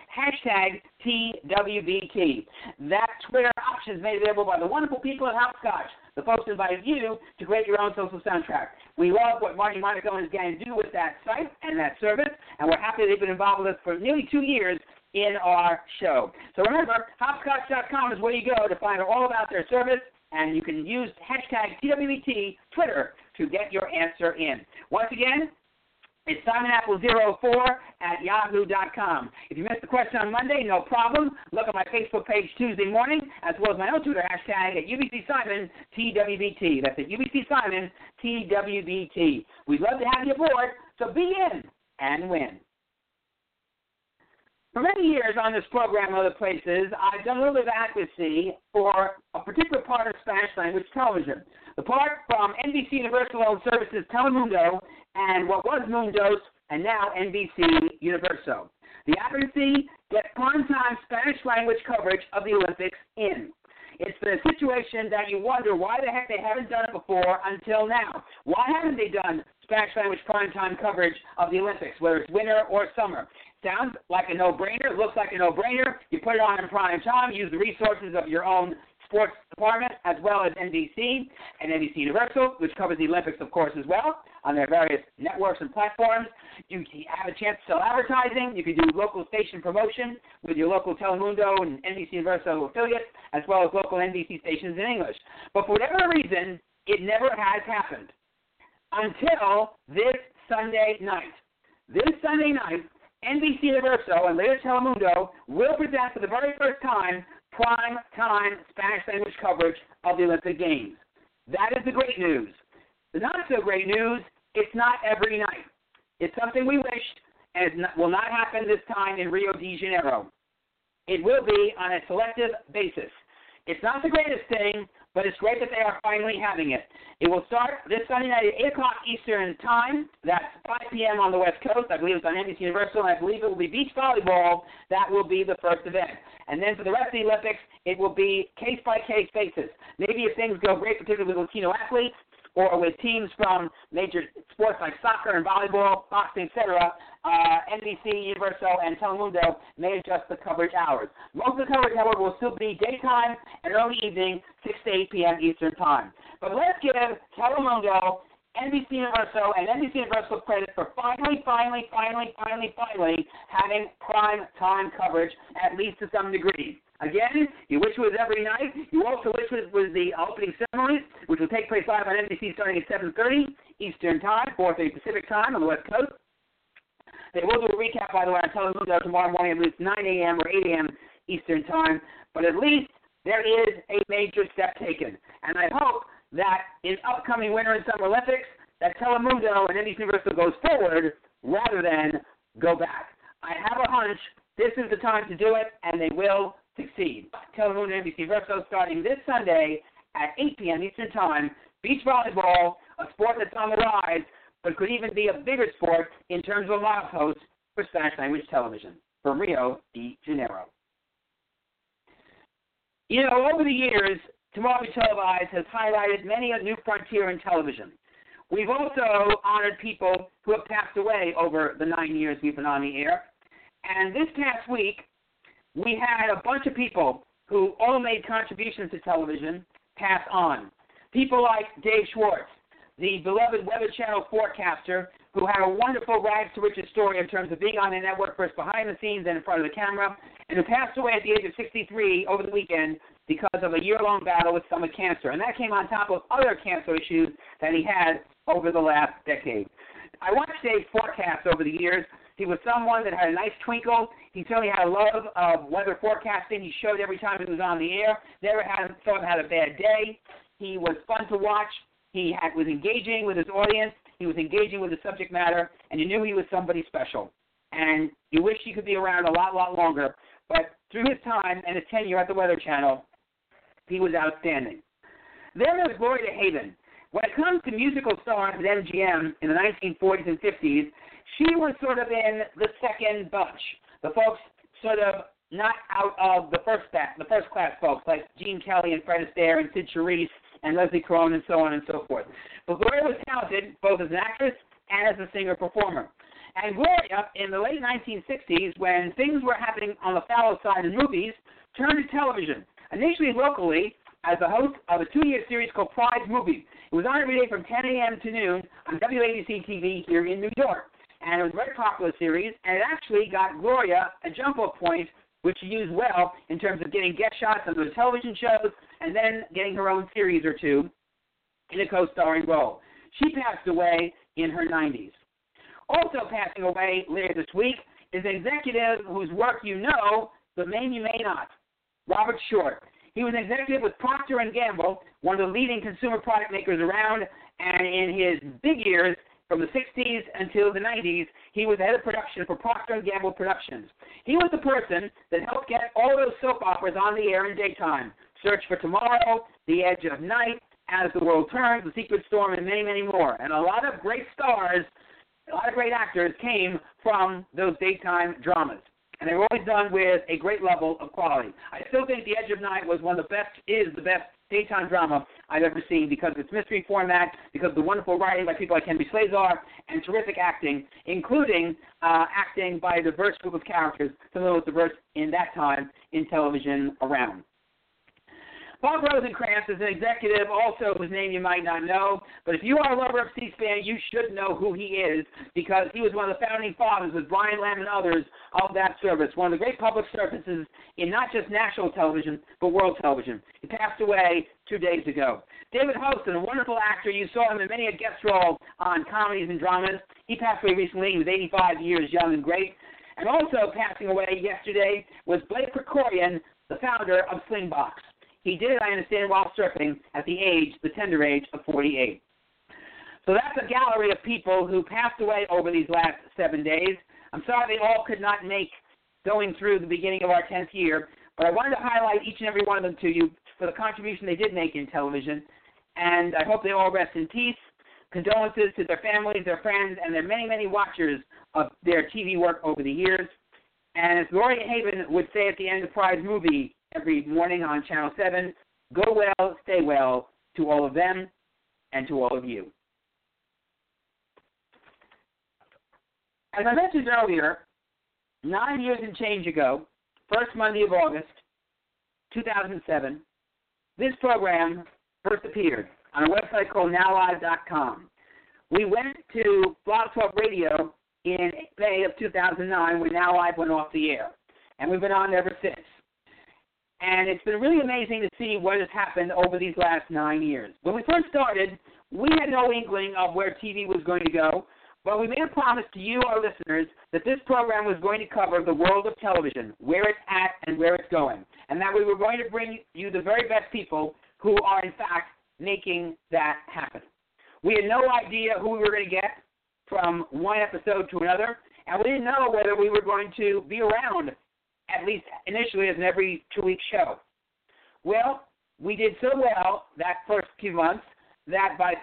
#TWBT. That Twitter option is made available by the wonderful people at Hopscotch. The folks invited you to create your own social soundtrack. We love what Marty Monaco and his gang do with that site and that service, and we're happy they've been involved with us for nearly 2 years in our show. So remember, hopscotch.com is where you go to find out all about their service, and you can use #TWBT Twitter to get your answer in. Once again, it's SimonApple04@yahoo.com. If you missed the question on Monday, no problem. Look at my Facebook page Tuesday morning, as well as my own Twitter hashtag at UBCSimonTWBT. That's at UBCSimonTWBT. We'd love to have you aboard, so be in and win. For many years on this program and other places, I've done a little bit of advocacy for a particular part of Spanish language television. The part from NBC Universal Owned Services Telemundo and what was Mundos and now NBC Universo. The advocacy gets primetime Spanish language coverage of the Olympics in. It's been a situation that you wonder why the heck they haven't done it before until now. Why haven't they done Spanish language primetime coverage of the Olympics, whether it's winter or summer? Sounds like a no-brainer, looks like a no-brainer. You put it on in prime time, use the resources of your own sports department, as well as NBC and NBC Universal, which covers the Olympics, of course, as well, on their various networks and platforms. You have a chance to sell advertising. You can do local station promotion with your local Telemundo and NBC Universal affiliates, as well as local NBC stations in English. But for whatever reason, it never has happened until this Sunday night. This Sunday night, NBC Universal and later Telemundo will present for the very first time prime time Spanish language coverage of the Olympic Games. That is the great news. The not so great news, it's not every night. It's something we wished, and it will not happen this time in Rio de Janeiro. It will be on a selective basis. It's not the greatest thing, but it's great that they are finally having it. It will start this Sunday night at 8 o'clock Eastern Time. That's 5 p.m. on the West Coast. I believe it's on NBC Universal, and I believe it will be beach volleyball. That will be the first event. And then for the rest of the Olympics, it will be case-by-case basis. Maybe if things go great, particularly with Latino athletes, or with teams from major sports like soccer and volleyball, boxing, etc., NBC, Universal, and Telemundo may adjust the coverage hours. Most of the coverage, however, will still be daytime and early evening, 6 to 8 p.m. Eastern Time. But let's give Telemundo, NBC Universal, and NBC Universal credit for finally having prime time coverage, at least to some degree. Again, you wish it was every night. You also wish it was the opening ceremonies, which will take place live on NBC starting at 7:30 Eastern Time, 4:30 Pacific Time on the West Coast. They will do a recap, by the way, on Telemundo tomorrow morning at least 9 a.m. or 8 a.m. Eastern Time. But at least there is a major step taken. And I hope that in upcoming Winter and Summer Olympics, that Telemundo and NBC Universal goes forward rather than go back. I have a hunch this is the time to do it, and they will succeed. Telemundo and NBC Universal starting this Sunday at 8 p.m. Eastern Time. Beach volleyball, a sport that's on the rise, but could even be a bigger sport in terms of live hosts for Spanish language television. From Rio de Janeiro. You know, over the years, Tomorrow Be Televised has highlighted many a new frontier in television. We've also honored people who have passed away over the 9 years we've been on the air. And this past week, we had a bunch of people who all made contributions to television pass on. People like Dave Schwartz, the beloved Weather Channel forecaster, who had a wonderful rags to riches story in terms of being on the network, first behind the scenes and in front of the camera, and who passed away at the age of 63 over the weekend because of a year-long battle with stomach cancer. And that came on top of other cancer issues that he had over the last decade. I watched Dave's forecasts over the years. He was someone that had a nice twinkle. He certainly had a love of weather forecasting. He showed every time he was on the air. Never thought he had a bad day. He was fun to watch. He was engaging with his audience. He was engaging with the subject matter, and you knew he was somebody special. And you wish he could be around a lot longer. But through his time and his tenure at the Weather Channel, he was outstanding. Then there was Gloria DeHaven. When it comes to musical stars at MGM in the 1940s and 50s, she was sort of in the second bunch. The folks sort of not out of the first class folks like Gene Kelly and Fred Astaire and Sid Charisse and Leslie Caron and so on and so forth. But Gloria was talented both as an actress and as a singer-performer. And Gloria, in the late 1960s, when things were happening on the fallow side in movies, turned to television, initially locally as the host of a 2-year series called Prize Movies. It was on every day from 10 a.m. to noon on WABC-TV here in New York. And it was a very popular series, and it actually got Gloria a jump-off point, which she used well in terms of getting guest shots on those television shows and then getting her own series or two in a co-starring role. She passed away in her 90s. Also passing away later this week is an executive whose work you know, but maybe you may not, Robert Short. He was an executive with Procter & Gamble, one of the leading consumer product makers around, and in his big years, from the 60s until the 90s, he was the head of production for Procter & Gamble Productions. He was the person that helped get all those soap operas on the air in daytime. Search for Tomorrow, The Edge of Night, As the World Turns, The Secret Storm, and many, many more. And a lot of great stars, a lot of great actors came from those daytime dramas. And they were always done with a great level of quality. I still think The Edge of Night was is the best daytime drama I've ever seen because of its mystery format, because of the wonderful writing by people like Henry Slazar, and terrific acting, including acting by a diverse group of characters, some of the most diverse in that time in television around. Bob Rosencrantz is an executive also whose name you might not know, but if you are a lover of C-SPAN, you should know who he is because he was one of the founding fathers with Brian Lamb and others of that service, one of the great public services in not just national television, but world television. He passed away 2 days ago. David Hostin, a wonderful actor, you saw him in many a guest role on comedies and dramas. He passed away recently. He was 85 years young and great. And also passing away yesterday was Blake Krikorian, the founder of Slingbox. He did it, I understand, while surfing at the tender age of 48. So that's a gallery of people who passed away over these last 7 days. I'm sorry they all could not make going through the beginning of our 10th year, but I wanted to highlight each and every one of them to you for the contribution they did make in television, and I hope they all rest in peace. Condolences to their families, their friends, and their many, many watchers of their TV work over the years. And as Gloria Haven would say at the end of Prize Movie every morning on Channel 7, go well, stay well to all of them and to all of you. As I mentioned earlier, 9 years and change ago, first Monday of August, 2007, this program first appeared on a website called NowLive.com. We went to Blog Talk Radio in May of 2009 when Now Live went off the air, and we've been on ever since. And it's been really amazing to see what has happened over these last 9 years. When we first started, we had no inkling of where TV was going to go, but we made a promise to you, our listeners, that this program was going to cover the world of television, where it's at and where it's going, and that we were going to bring you the very best people who are, in fact, making that happen. We had no idea who we were going to get from one episode to another, and we didn't know whether we were going to be around, at least initially, as an every 2-week show. Well, we did so well that first few months that by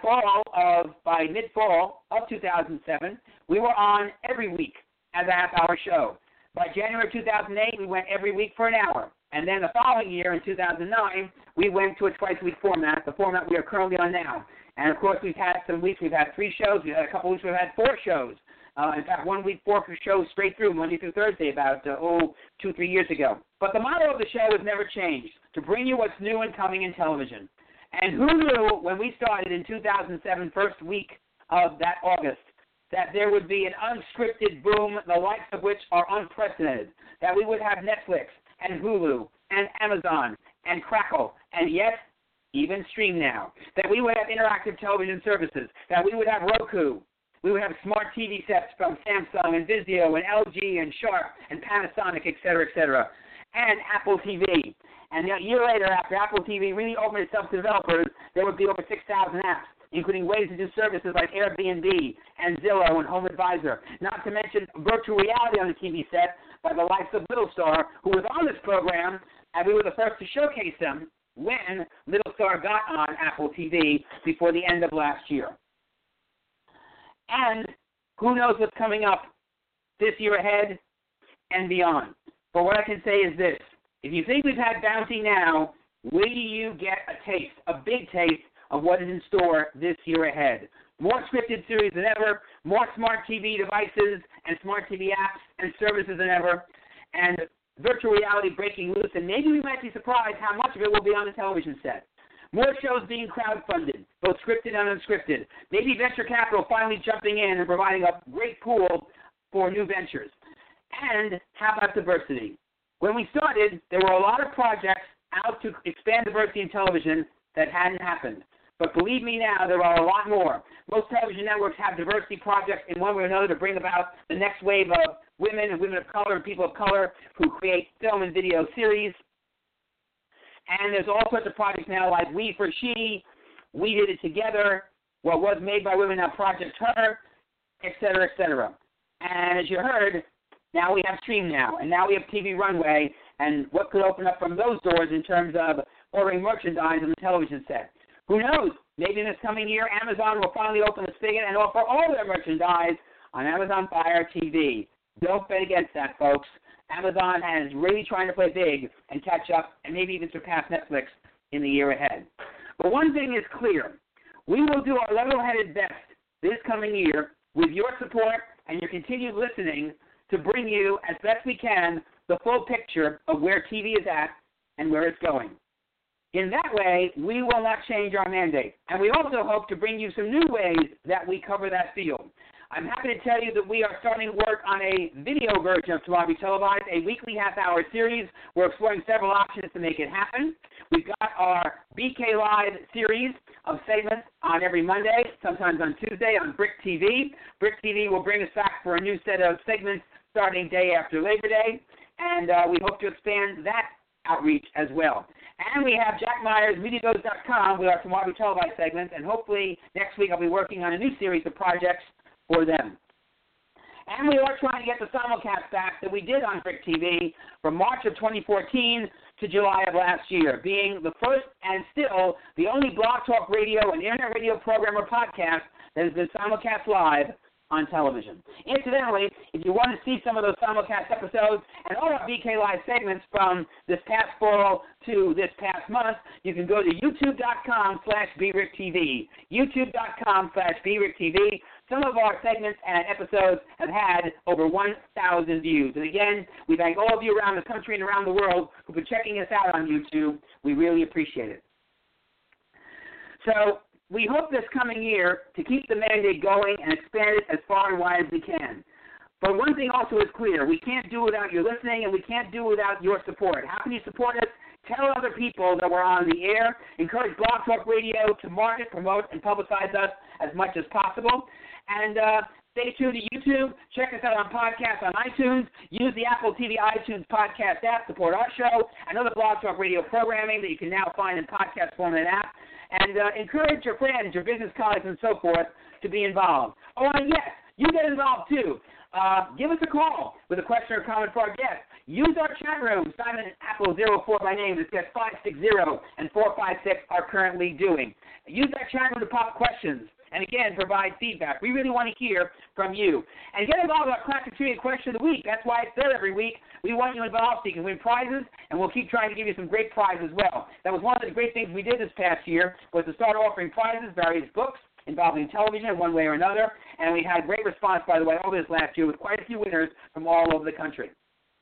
mid-fall of 2007, we were on every week as a half-hour show. By January 2008, we went every week for an hour. And then the following year, in 2009, we went to a twice-a-week format, the format we are currently on now. And, of course, we've had some weeks we've had 3 shows. We've had a couple weeks we've had 4 shows. In fact, 1 week, 4 shows straight through, Monday through Thursday, about 2-3 years ago. But the motto of the show has never changed, to bring you what's new and coming in television. And who knew when we started in 2007, first week of that August, that there would be an unscripted boom, the likes of which are unprecedented, that we would have Netflix and Hulu and Amazon and Crackle and yes, even Stream Now, that we would have interactive television services, that we would have Roku, we would have smart TV sets from Samsung and Vizio and LG and Sharp and Panasonic, et cetera, and Apple TV. And a year later, after Apple TV really opened itself to developers, there would be over 6,000 apps, including ways to do services like Airbnb and Zillow and Home Advisor, not to mention virtual reality on the TV set by the likes of Little Star, who was on this program, and we were the first to showcase them when Little Star got on Apple TV before the end of last year. And who knows what's coming up this year ahead and beyond. But what I can say is this. If you think we've had Bounty now, wait till you get a taste, a big taste, of what is in store this year ahead. More scripted series than ever, more smart TV devices and smart TV apps and services than ever, and virtual reality breaking loose, and maybe we might be surprised how much of it will be on the television set. More shows being crowdfunded, both scripted and unscripted. Maybe venture capital finally jumping in and providing a great pool for new ventures. And how about diversity? When we started, there were a lot of projects out to expand diversity in television that hadn't happened. But believe me now, there are a lot more. Most television networks have diversity projects in one way or another to bring about the next wave of women and women of color and people of color who create film and video series. And there's all sorts of projects now like We for She, We Did It Together, What Was Made by Women, Now Project Her, et cetera, et cetera. And as you heard, now we have Stream Now, and now we have TV Runway, and what could open up from those doors in terms of ordering merchandise on the television set. Who knows? Maybe in this coming year, Amazon will finally open the spigot and offer all their merchandise on Amazon Fire TV. Don't bet against that, folks. Amazon is really trying to play big and catch up and maybe even surpass Netflix in the year ahead. But one thing is clear. We will do our level-headed best this coming year with your support and your continued listening to bring you, as best we can, the full picture of where TV is at and where it's going. In that way, we will not change our mandate. And we also hope to bring you some new ways that we cover that field. I'm happy to tell you that we are starting work on a video version of Tomorrow Be Televised, a weekly half-hour series. We're exploring several options to make it happen. We've got our BK Live series of segments on every Monday, sometimes on Tuesday on Brick TV. Brick TV will bring us back for a new set of segments starting day after Labor Day, and we hope to expand that outreach as well. And we have Jack Myers, MediaGoes.com with our Tomorrow Be Televised segments, and hopefully next week I'll be working on a new series of projects for them. And we are trying to get the simulcast back that we did on Brick TV from March of 2014 to July of last year, being the first and still the only Blog Talk Radio and Internet radio program or podcast that has been simulcast live on television. Incidentally, if you want to see some of those simulcast episodes and all our BK Live segments from this past fall to this past month, you can go to youtube.com/BRickTV, youtube.com/BRickTV. Some of our segments and episodes have had over 1,000 views. And again, we thank all of you around the country and around the world who've been checking us out on YouTube. We really appreciate it. So we hope this coming year to keep the mandate going and expand it as far and wide as we can. But one thing also is clear. We can't do it without your listening, and we can't do it without your support. How can you support us? Tell other people that we're on the air. Encourage Blog Talk Radio to market, promote, and publicize us as much as possible. And stay tuned to YouTube. Check us out on podcasts on iTunes. Use the Apple TV iTunes podcast app. Support our show and other Blog Talk Radio programming that you can now find in podcast form and app. And encourage your friends, your business colleagues, and so forth to be involved. Oh, and yes, you get involved too. Give us a call with a question or comment for our guests. Use our chat room. Simon Apple 04 by name. It's guest 560 and 456 are currently doing. Use that chat room to pop questions. And again, provide feedback. We really want to hear from you. And get involved with our Classic Trivia Question of the Week. That's why it's there every week. We want you involved so you can win prizes, and we'll keep trying to give you some great prizes as well. That was one of the great things we did this past year, was to start offering prizes, various books involving television in one way or another. And we had great response, by the way, all this last year with quite a few winners from all over the country.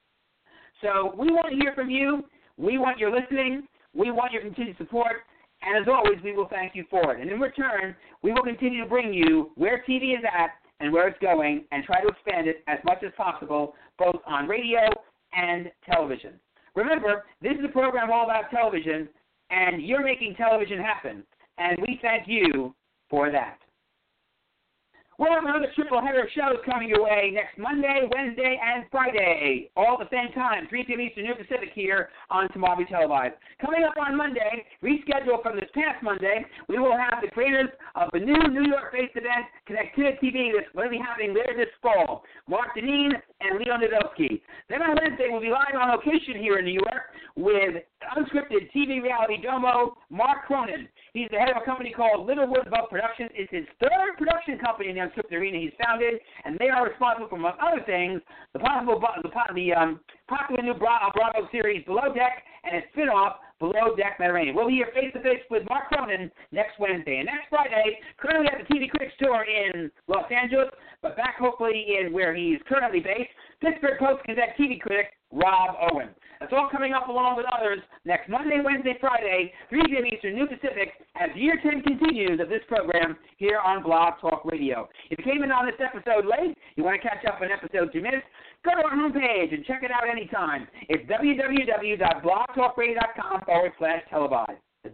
So we want to hear from you. We want your listening. We want your continued support. And as always, we will thank you for it. And in return, we will continue to bring you where TV is at and where it's going and try to expand it as much as possible, both on radio and television. Remember, this is a program all about television, and you're making television happen. And we thank you for that. We'll have another triple header of shows coming your way next Monday, Wednesday, and Friday, all at the same time, 3 p.m. Eastern, noon Pacific here on Tomorrow Be Televised. Coming up on Monday, rescheduled from this past Monday, we will have the creators of the new New York-based event, Connectivity TV, that's going to be happening later this fall, Mark Deneen and Leon Nadolsky. Then on Wednesday, we'll be live on location here in New York with unscripted TV reality domo, Mark Cronin. He's the head of a company called Littlewood Bug Productions. It's his third production company in the unscripted arena he's founded, and they are responsible for, among other things, the popular new Bravo series Below Deck and its spin-off, Below Deck Mediterranean. We'll be here face-to-face with Mark Cronin next Wednesday. And next Friday, currently at the TV Critics Store in Los Angeles, but back hopefully in where he's currently based, Pittsburgh Post-Gazette TV critic Rob Owen. That's all coming up along with others next Monday, Wednesday, Friday, 3 p.m. Eastern, New Pacific, as year 10 continues of this program here on Blog Talk Radio. If you came in on this episode late, you want to catch up on episodes you missed, go to our homepage and check it out anytime. It's www.blogtalkradio.com/televised. It's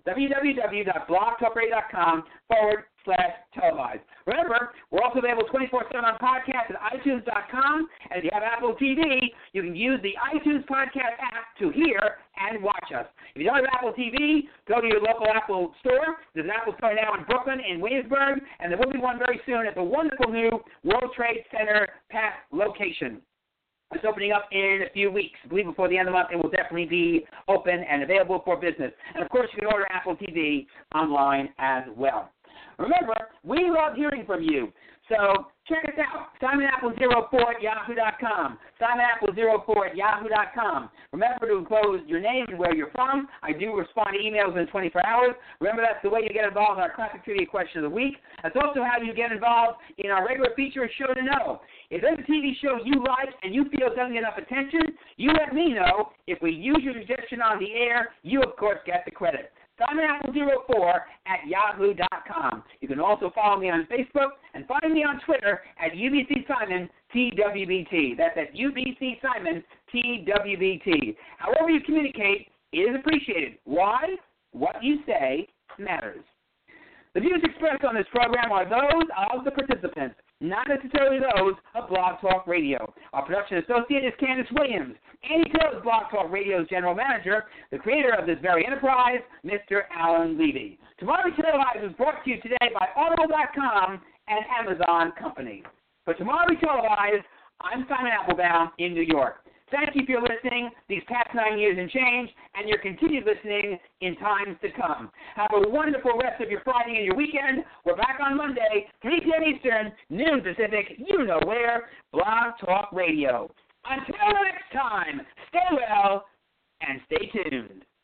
www.blogtalkradio.com/televised. Remember, we're also available 24/7 on podcast at iTunes.com. And if you have Apple TV, you can use the iTunes podcast app to hear and watch us. If you don't have Apple TV, go to your local Apple store. There's an Apple store now in Brooklyn, in Williamsburg, and there will be one very soon at the wonderful new World Trade Center Path location. It's opening up in a few weeks. I believe before the end of the month, it will definitely be open and available for business. And, of course, you can order Apple TV online as well. Remember, we love hearing from you. So check us out, SimonApple04@yahoo.com. SimonApple04@yahoo.com. Remember to enclose your name and where you're from. I do respond to emails in 24 hours. Remember, that's the way you get involved in our Classic Trivia Question of the Week. That's also how you get involved in our regular feature Show to Know. If there's a TV show you like and you feel doesn't get enough attention, you let me know. If we use your suggestion on the air, you, of course, get the credit. SimonApple04@yahoo.com. You can also follow me on Facebook and find me on Twitter at UBCSimonTWBT. That's at UBCSimonTWBT. However you communicate is appreciated. Why? What you say matters. The views expressed on this program are those of the participants, not necessarily those of Blog Talk Radio. Our production associate is Candace Williams. Andy Till is Blog Talk Radio's general manager, the creator of this very enterprise, Mr. Alan Levy. Tomorrow Be Televised is brought to you today by Audible.com and Amazon Company. For Tomorrow Be Televised, I'm Simon Applebaum in New York. Thank you for your listening these past 9 years and change, and your continued listening in times to come. Have a wonderful rest of your Friday and your weekend. We're back on Monday, 3 p.m. Eastern, noon Pacific, you know where, Blog Talk Radio. Until next time, stay well and stay tuned.